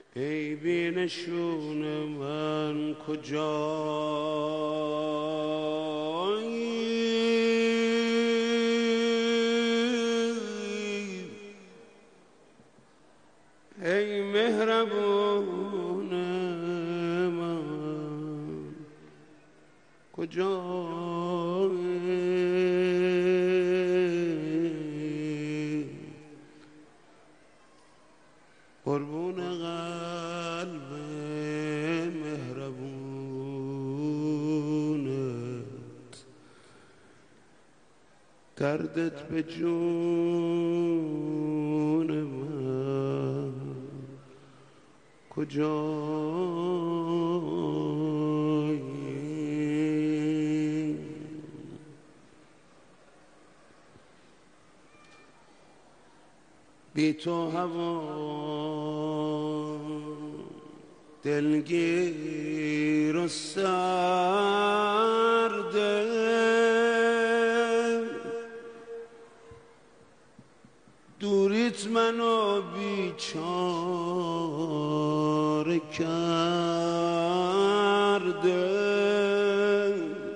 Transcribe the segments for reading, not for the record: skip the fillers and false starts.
ای بینشون من کجایی، ای مهربون من کجایی، قربون قلب مهربونت، دردت به جون من کجایی. بی تو هوا دلگیر و سرده، دوریت منو بیچاره کرده،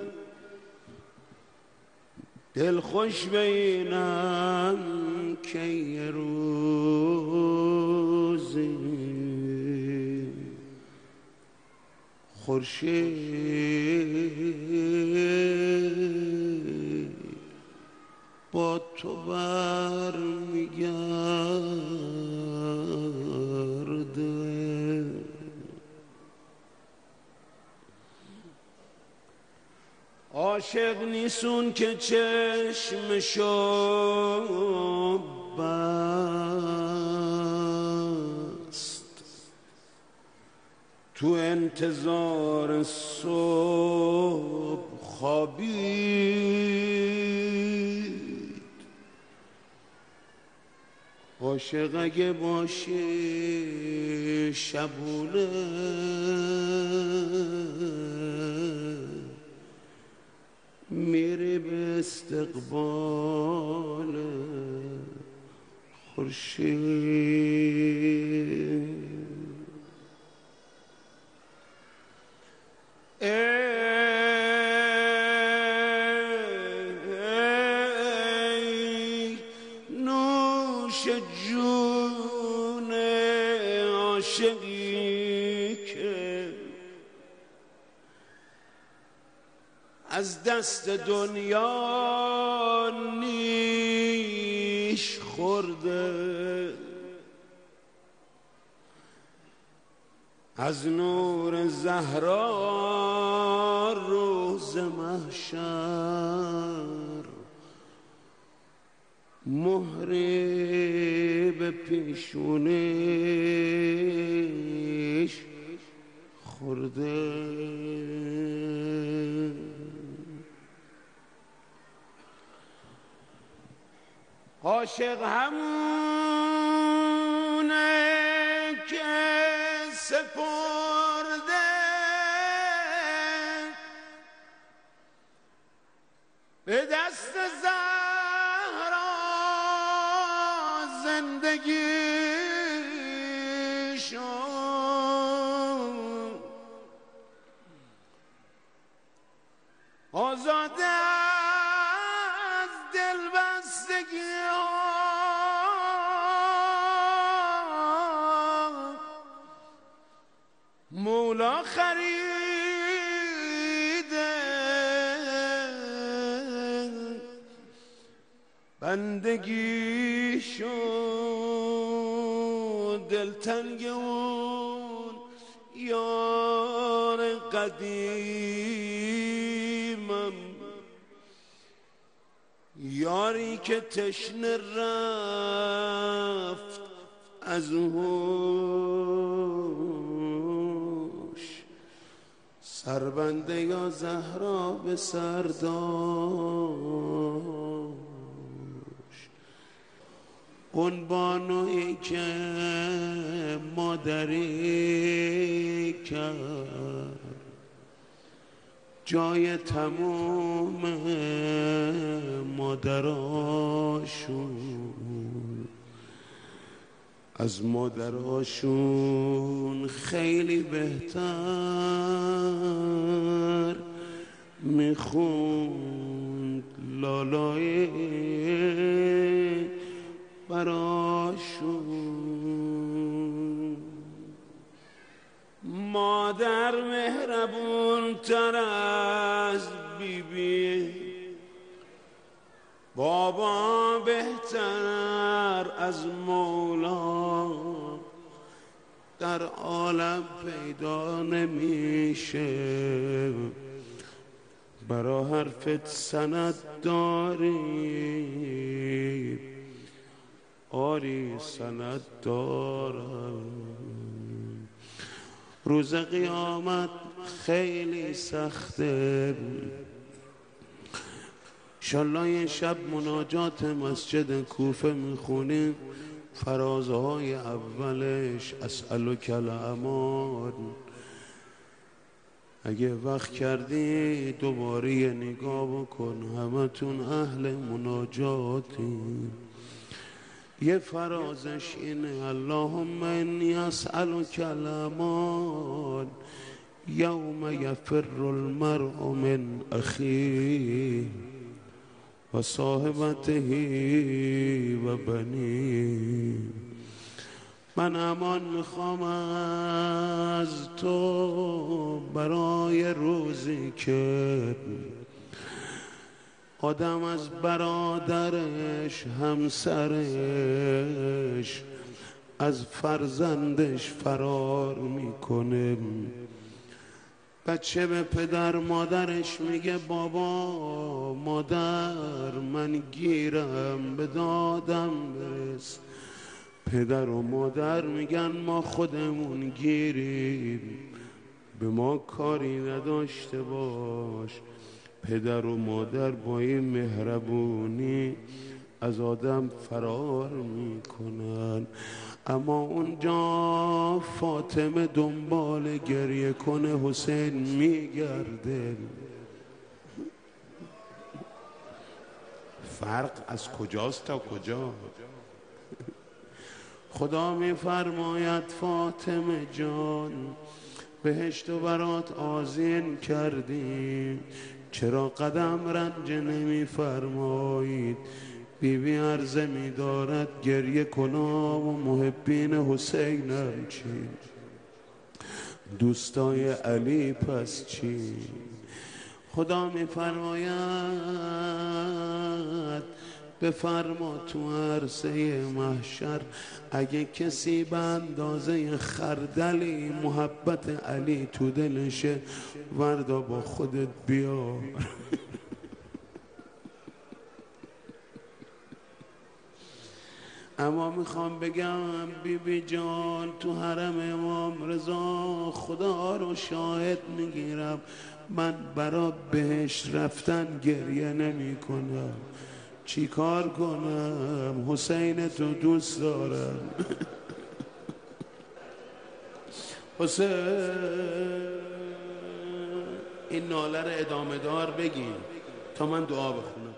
دل خوش بینم که یه روزی خورشید با تو برمیگرده. عاشق نیستون که چشمشو بست، تو انتظار صبح خوابید. عاشق اگه باشه شبونه، میری به استقبال خورشید. ای نوش جون عاشقی که از دست دنیا نیش خورده، از نور زهرا روز محشر مهری به پیشونیش خورده. عاشق همونه که سپرده به دست زهرا زندگیشو، آزاده از دلبستگی مولا خریده، بندگیشو دلتنگ اون یار قدیمم، یاری که تشنه رفت از هوش، سربنده یا زهرا به سرداش. اون بانویی که مادری کرد جای تموم مادراشون، از مادراشون خیلی بهتر میخوند لالای براشون. مادر مهربون تر از بیبی، بابا بهتر از مولا، در عالم پیدا نمیشه. برا حرفت سند داری؟ آری سند دارم. روز قیامت خیلی سخته، انشالله یه شب مناجات مسجد کوفه میخونیم، فرازهای اولش اسألک الامان. اگه وقت کردی دوباره یه نگاه بکن، همتون اهل مناجاتی. یه فرازش اینه اللهم انی اسألک الامان یوم یفر المرء من اخیه و صاحبته و بنی. من امان میخوام از تو برای روزی که آدم از برادرش، همسرش، از فرزندش فرار میکنه. بچه به پدر مادرش میگه بابا مادر من گیرم، به دادم برس. پدر و مادر میگن ما خودمون گیریم، به ما کاری نداشته باش. پدر و مادر با این مهربونی از آدم فرار میکنن. اما اونجا فاطمه دنبال گریه کنه حسین میگرده. فرق از کجاست تا کجا؟ خدا میفرماید فاطمه جان بهشت و برات آذین کردیم، چرا قدم رنج نمیفرمایید؟ بیبی عرضه می‌دارد گریه کنا و محبین حسینم چی؟ دوستای علی پس چی؟ خدا می‌فرماید بفرما تو عرصه محشر اگه کسی به اندازه خردلی محبت علی تو دلشه وردا با خودت بیار. اما میخوام بگم بیبی جان تو حرم امام رضا خدا رو شاهد میگیرم من برا بهش رفتن گریه نمی کنم. چی کار کنم؟ حسین تو دوست دارم. حسین این ناله رو ادامه دار بگین تا من دعا بخونم.